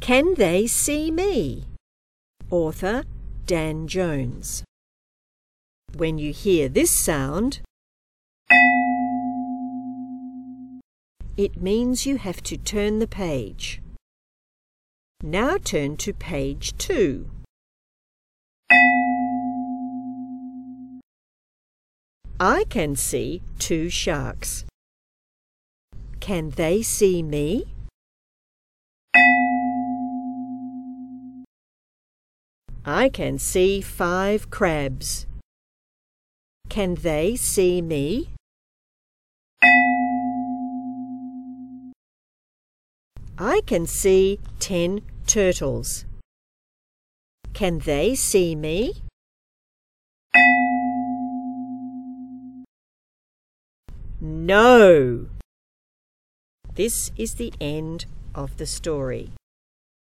Can they see me? Author Dan Jones. When you hear this sound, it means you have to turn the page. Now turn to page 2. I can see 2 sharks. Can they see me? I can see 5 crabs. Can they see me? I can see 10 turtles. Can they see me? No! This is the end of the story.